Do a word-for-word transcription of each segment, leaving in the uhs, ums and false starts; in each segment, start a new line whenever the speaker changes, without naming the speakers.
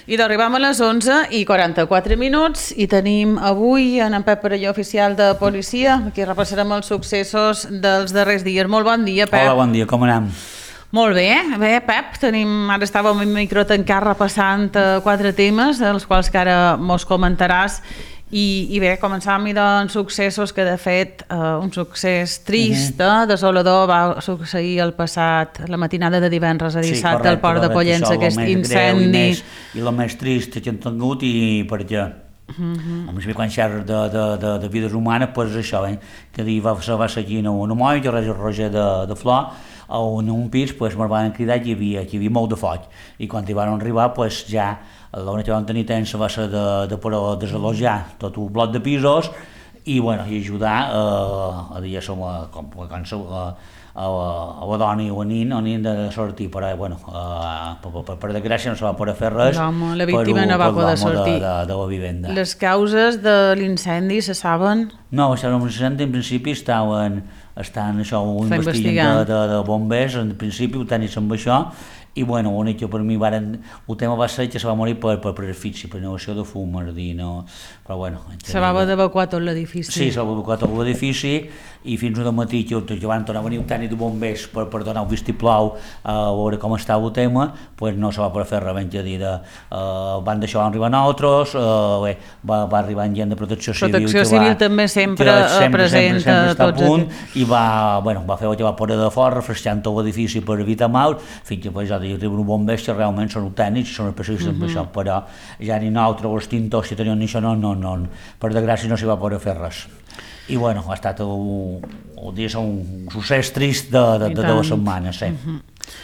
I d'arribam a les onze i quaranta-quatre minuts i tenim avui en en Pep Perelló, oficial de policia. Aquí repassarem els successos dels darrers dies. Molt bon dia, Pep.
Hola, bon dia, com anem?
Molt bé, bé, Pep, tenim, ara estàvem amb el micro tancat repassant eh, quatre temes, dels quals que ara mos comentaràs. I, i bé, començàvem i doncs successos que de fet eh, un succés trist, uh-huh. eh, desolador, va succeir el passat, la matinada de divendres a dissabte, sí, correcte, al port de Pollença, aquest incendi.
I, més, I el més trist que hem tingut i per què? Uh-huh. A més, quan xerres de, de, de, de vides humanes, doncs és això, eh? Que dir, va, va seguir en una moll, jo res el Roger de, de Flor, en un pis pues, me'l van cridar que hi havia, que hi havia molt de foc, i quan hi van arribar pues, ja l'única que vam tenir temps va ser de, de poder desalojar tot un bloc de pisos i, bueno, i ajudar eh, a dir, som a, com, a, a, a, a la dona i a nin on han de sortir, però bueno, eh, per, per, per desgràcia no se va poder fer res.
L'home, la víctima no va poder sortir.
De, de, de la vivenda.
Les causes de l'incendi se saben?
No, l'incendi en principi estaven estan això, investigant de, de, de bombers, en principi ho tenis amb això, i bueno, l'únic que per mi varen, el tema va ser que se va morir per, per, per asfixi, per inhalació de fum, és dir, no, però bueno...
Se va haver d'evacuar tot l'edifici.
Sí, se va evacuar tot l'edifici, i fins al matí que, que van tornar a venir un tècnic de bombers per, per donar un vistiplau a veure com estava el tema, pues no se va poder fer res, ben que dir, de, uh, van deixar arribar nosaltres, uh, bé, va, va arribar gent de protecció civil...
Protecció civil va, també sempre,
sempre
present
sempre, sempre està a punt,
aquests...
i va, bueno, va fer el que va poder de fora, refrescant tot l'edifici per evitar mals, fins que pues, ja hi arriben bombers que realment són tècnics, són especialistes en això, però ja ni nosaltres, els tintors que teníem ni això, no, no, no, per desgràcia no s'hi va poder fer res. I bueno, ha estat un, un dia, un succés trist de, de, de, de la setmana, sí. Uh-huh.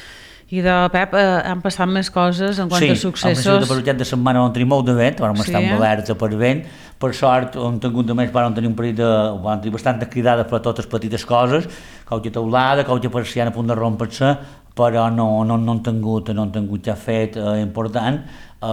I de Pep, eh, han passat més coses en quant
sí,
a successos?
Sí, el projecte de setmana vam tenir molt de vent, vam sí, estar amb alerta per vent, per sort, on tingut de més, vam tenir un parell de, vam tenir bastantes cridades per totes petites coses, cauca teulada, cauca persiana a punt de rompre-se, però no, no, no han tingut, no han tingut ja fet eh, important,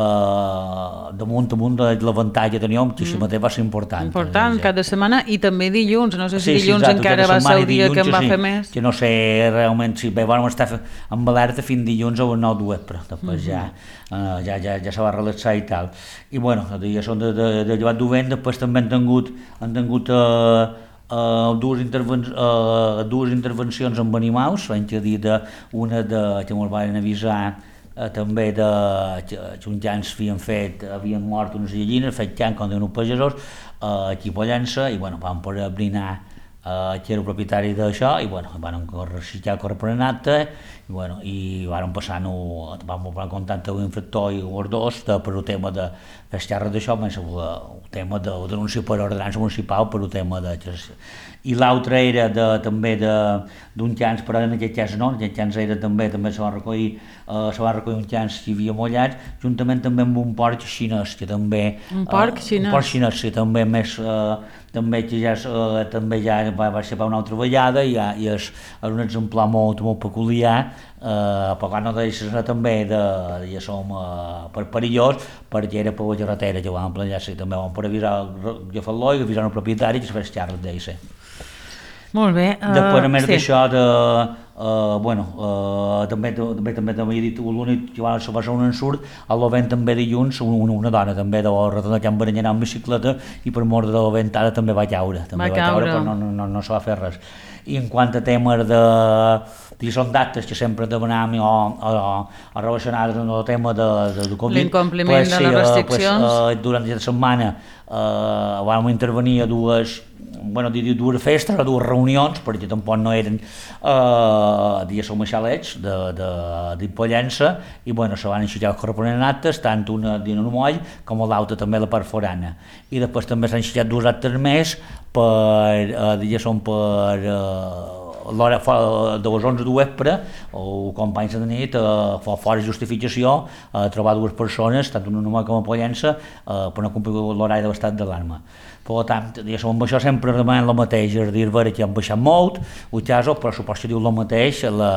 eh, damunt damunt de l'avantatge que teníem, que això mm. mateix va ser important.
Important, eh, cada setmana, i també dilluns, no sé si
sí,
dilluns
sí, exacte,
encara va ser el dia
dilluns,
que en va
sí,
fer més.
Que no sé realment, si bé vam estar amb alerta fins dilluns a les nou de vespre, després mm-hmm. ja, uh, ja, ja, ja se va relaxar i tal. I bueno, ja són de, de, de llevat d'ovent, després també han tingut, han tingut uh, Uh, dues, interven uh, dues intervencions amb animals, vam dir de, una de, que ens van avisar uh, també de que, que uns llans havien fet, havien mort unes gallines, fet can com diuen els pagesos, uh, aquí a Pollença, i bueno, vam poder brinar uh, que era el propietari d'això, i bueno, van reciclar el corresponent acte, i bueno, i van passar, no, vam posar en contacte amb l'infractor i els dos de, per el tema de les xerres d'això, més el, el tema de denúncia per ordenança municipal per el tema de... I l'altre era de, també d'un xans, però en aquest cas no, en aquest xans era també, també se va recollir, uh, se va recollir un xans que hi havia mollats, juntament també amb un porc xinès, que també...
Un porc uh, xinès?
Un porc xinès, sí, també més... Uh, també que ja, uh, també ja va, va ser per una altra vegada i, ja, i és, és un exemplar molt, molt peculiar, uh, però quan no deixes anar també de, ja som uh, per perillós, perquè era per la carretera que vam planejar, sí, també vam per avisar el gefaló i avisar el propietari que se fes xarres d'ell, sí.
Molt bé. Uh,
Després, a més
sí.
d'això, de, uh, bueno, uh, també també també també he dit l'únic que va ser un ensurt, a l'Ovent també dilluns una, una dona també de la Rotonda que em va anar amb bicicleta i per mort de la ventada també va caure, també va, va caure, però no, no, no, no se va fer res. I en quant a temes de, de són dates que sempre demanàvem o, o, o relacionades amb el tema de, de, de Covid,
l'incompliment
pues,
de
sí,
les restriccions,
pues, uh, durant aquesta setmana uh, vam intervenir a dues bueno, dues festes o dues reunions, perquè tampoc no eren eh, dies som a xalets de, de, de Pollença, i bueno, se van enxillar els corresponents actes, tant una dins un moll com l'altra també la part forana. I després també s'han enxillat dos actes més per, eh, dies som per eh, l'hora de les onze de vespre, o companys de nit, eh, fora justificació, eh, trobar dues persones, tant una nova com a Pollença, eh, per no complir l'horari de l'estat d'alarma. Per tant, amb això sempre demanem el mateix, és a dir, veure que han baixat molt, el caso, però suposo que diu el mateix, la,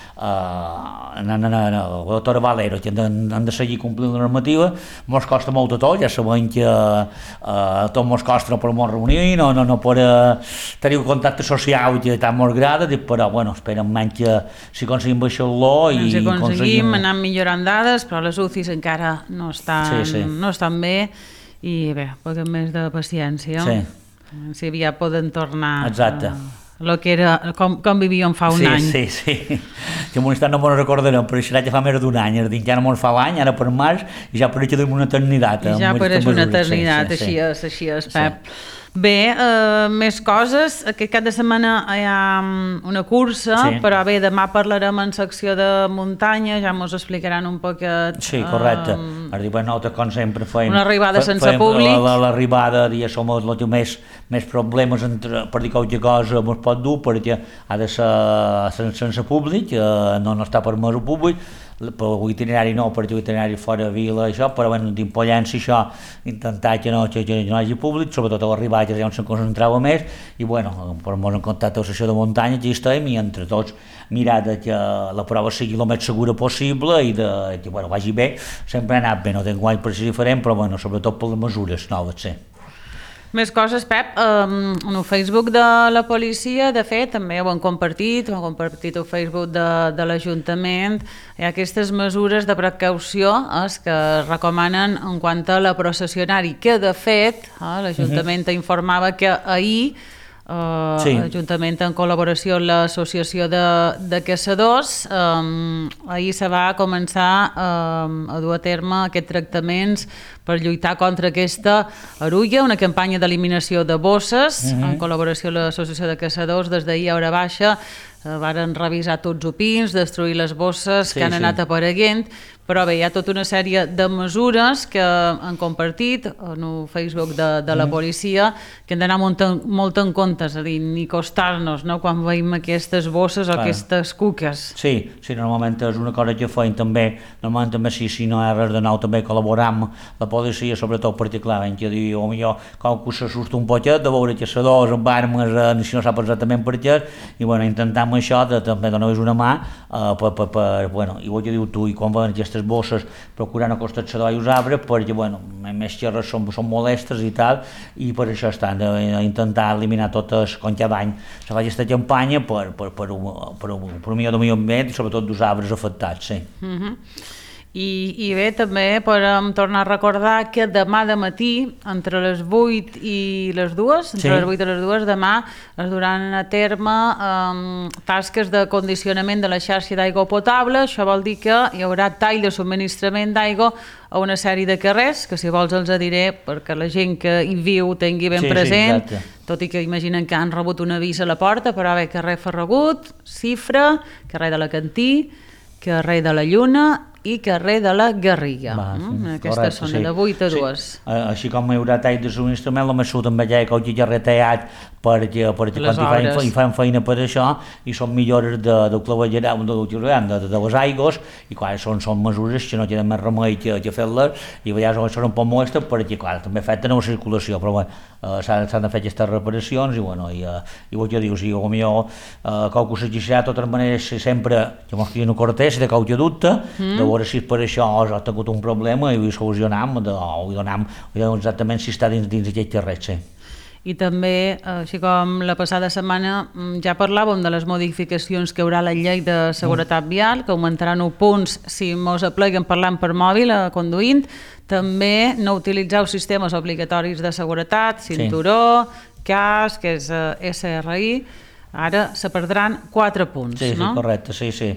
uh, na, na, na, la doctora Valero, que han, han de seguir complint la normativa, mos costa molt de tot, ja sabem que uh, tot mos costa no per molt reunir, no, no, no per uh, tenir un contacte social que tant mos agrada, dades, però bueno, esperem menys que si aconseguim baixar-lo i
doncs aconseguim
aconseguim...
anar millorant dades, però les U C Is encara no estan,
sí, sí.
no estan bé i bé, poden més de paciència.
Sí.
Si aviat poden tornar
Exacte.
a lo que era, com, com vivíem fa un
sí,
any.
Sí, sí, sí. Que m'ho no me'n recordarem, però això ja fa més d'un any, és a dir, ja no me'n fa l'any, ara per març, i ja pareix d'una eternitat.
I ja pareix una eternitat, sí, sí, així és, així és, Pep. Sí. Bé, eh, més coses. Aquest cap de setmana hi ha una cursa, sí. Però bé, demà parlarem en secció de muntanya, ja mos explicaran un poquet...
Sí, correcte. Eh, a dir, bueno, nosaltres, com sempre, feim...
Una arribada
fe,
sense públic.
L'arribada, la, som el que més, més problemes entre, per dir qualque cosa mos pot dur, perquè ha de ser sense, sense públic, eh, no, no està permès el públic, per l'itinerari no, perquè l'itinerari fora de vila, això, però bueno, d'impollança això, intentar que no, que, que no hi hagi públic, sobretot a l'arribada, que ja on se'n concentrava més, i bueno, per mos en contacte a la sessió de muntanya, aquí estem, i entre tots mirar de que la prova sigui el més segura possible i de que bueno, vagi bé, sempre ha anat bé, no tenc guany per ser diferent, però bueno, sobretot per les mesures noves, sí.
Més coses, Pep, um, en el Facebook de la policia, de fet, també ho han compartit, ho han compartit el Facebook de, de l'Ajuntament. Hi ha aquestes mesures de precaució eh, que es recomanen en quant a la processionari, que de fet eh, l'Ajuntament uh-huh. informava que ahir Uh, sí. Juntament en col·laboració amb l'associació de, de caçadors um, ahir se va començar um, a dur a terme aquests tractaments per lluitar contra aquesta arulla, una campanya d'eliminació de bosses uh-huh. en col·laboració amb l'associació de caçadors. Des d'ahir a hora baixa uh, varen revisar tots els pins, destruir les bosses sí, que han sí. anat apareguent, però bé, hi ha tota una sèrie de mesures que han compartit en el Facebook de, de la policia que hem d'anar molt, molt en compte, és a dir, ni costar-nos no? Quan veiem aquestes bosses o Clar. Aquestes cuques.
Sí, sí, normalment és una cosa que feim també, normalment també si, si no hi ha res de nou també col·laboram la policia, sobretot perquè clar, ben que diu, o millor, com que s'assusta un poquet de veure caçadors amb armes, eh, si no sap exactament per què, i bueno, intentam això de també donar-los una mà, eh, per, per, per, bueno, igual que diu tu, i quan veuen aquestes bosses procurant acostar-se als arbres perquè bueno, més xerres són, són molestes i tal, i per això estan d'intentar eliminar totes, com cada any se fa aquesta campanya per, per, per, per, per, per un millor de millor ambient i sobretot dels arbres afectats, sí.
Mm-hmm. I, i bé, també podem tornar a recordar que demà de matí, entre les vuit i les dues, entre sí. les vuit i les dues, demà es duran a terme um, tasques de condicionament de la xarxa d'aigua potable. Això vol dir que hi haurà tall de subministrament d'aigua a una sèrie de carrers, que si vols els diré perquè la gent que hi viu tingui ben sí, present, sí, tot i que imaginen que han rebut un avís a la porta, però bé, carrer Ferragut, Cifra, carrer de la Cantí, carrer de la Lluna i carrer de la Garriga. Va, sí, mm? Aquesta correcte, zona sí. de vuit a dues.
Sí. Així com hi haurà tall de subministrament, la mesura també ja hi ha retallat perquè, perquè quan hi fan, hi fan feina per això i són millores de, del clavegueram, de, de, de les aigües, i clar, són, són mesures que no tenen més remei que, que fer-les, i a vegades són un poc molestes perquè clar, també afecten la circulació, però bueno, uh, s'han de fer aquestes reparacions i bueno, i, uh, i el que dius, i potser uh, qualque s'exigirà de totes maneres sempre que mos quedi una cortesa de qualque dubte, mm. de veure si per això ha tingut un problema i ho solucionam de, o hi donem exactament si està dins, dins aquest carrer, sí.
I també, així com la passada setmana, ja parlàvem de les modificacions que hi haurà a la llei de seguretat vial, que augmentaran nou punts si mos apleguen parlant per mòbil, conduint, també no utilitzar els sistemes obligatoris de seguretat, cinturó, sí. casc, que és S R I, ara se perdran quatre punts,
sí,
no?
Sí, correcte, sí, sí.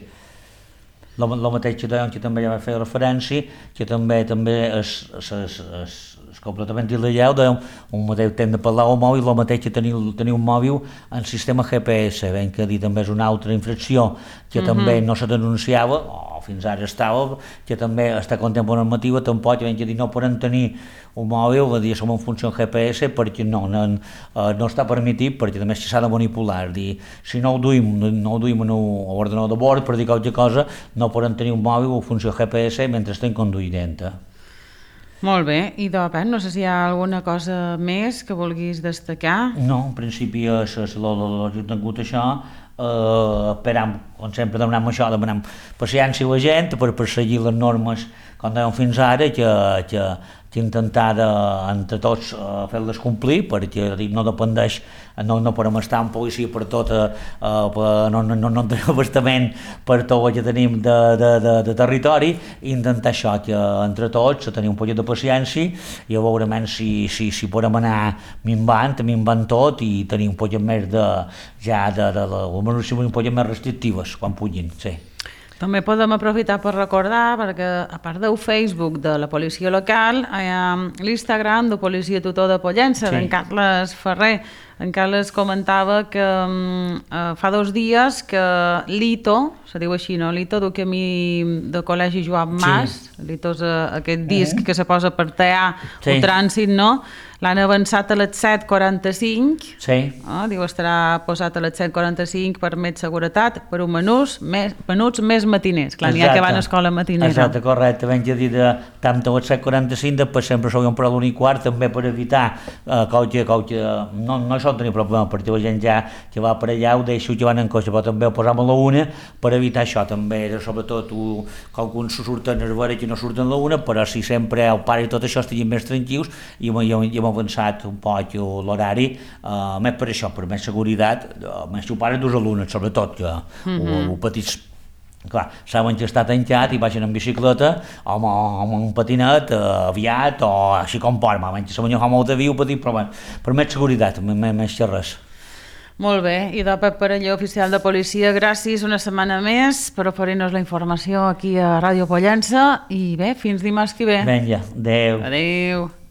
El mateix que deien, que també ja va fer referència, que també també és, és, és, és, és completament il·legal, deien, un mateix temps de parlar al mòbil, el mateix que tenir, tenir un mòbil en sistema G P S, ben que dir també és una altra infracció que mm-hmm. també no se denunciava, o fins ara estava, que també està contemplant la normativa, tampoc, ben que dir, no poden tenir un mòbil, va dir, som en funció G P S, perquè no, no, no està permitit, perquè també s'ha de manipular, dir, si no ho duim, no ho duim en l'ordenador de bord, per dir qualque cosa, no poden tenir un mòbil en funció G P S mentre estem conduint.
Molt bé, i doncs, no sé si hi ha alguna cosa més que vulguis destacar.
No, en principi és tingut això, eh, esperam, com sempre demanem això, demanem paciència a la gent per perseguir les normes com dèiem fins ara, que, que, intentar de, entre tots uh, fer-les complir, perquè dic, no dependeix, no, no podem estar en policia per tot, uh, per, no, no, no, no tenim abastament per tot el que tenim de, de, de, de territori, i intentar això, que entre tots tenir un poquet de paciència i a veure si, si, si podem anar minvant, minvant tot i tenir un poquet més de, ja de, de, de, de un poquet més restrictives quan puguin, sí.
També podem aprofitar per recordar, perquè a part del Facebook de la policia local, hi ha l'Instagram de Policia Tutor de Pollença, sí. d'en Carles Ferrer. En Carles comentava que um, uh, fa dos dies que l'Ito, se diu així, no? L'Ito du camí de col·legi Joan Mas, sí. l'Ito és uh, aquest disc uh -huh. que se posa per tallar sí. el trànsit, no? L'han avançat a les set quaranta-cinc,
sí.
oh, diu estarà posat a les set quaranta-cinc per més seguretat, per un menús, més, menuts més matiners, clar, n'hi ha que van a escola matinera.
Exacte, correcte, ben ja dir de tant a les set quaranta-cinc, després sempre s'ho per l'un i quart, també per evitar eh, que, que no, no això tenir problema, perquè la gent ja que va per allà ho deixo que van en cotxe, però també ho posam a la una per evitar això, també, sobretot que alguns surten a veure que no surten a la una, però si sempre el pare i tot això estiguin més tranquils i, i, i hem avançat un poc l'horari, uh, més per això, per més seguretat, uh, més que ho pare dus alumnes, sobretot, que mm-hmm. o, o petits, clar, saben que està tancat i vagin en bicicleta o amb, amb un patinet uh, aviat o així com poden, menys que saben que fa molta viu petit, però bueno, per més seguretat, més, més que res.
Molt bé, i de Pep Parelló, oficial de policia, gràcies una setmana més per oferir-nos la informació aquí a Ràdio Pollença i bé, fins dimarts que ve.
Vinga, adeu.
Adeu.